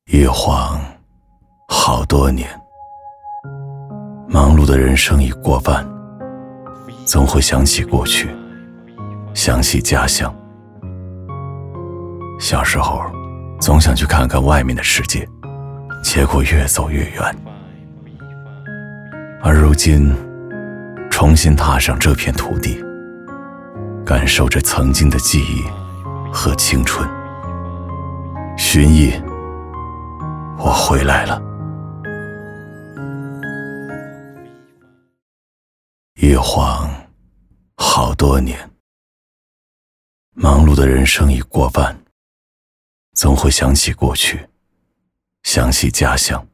一晃好多年，忙碌的人生已过半，总会想起过去，想起家乡。小时候总想去看看外面的世界，结果越走越远。而如今重新踏上这片土地，感受着曾经的记忆和青春。寻忆，我回来了。一晃好多年，忙碌的人生已过半，总会想起过去，想起家乡。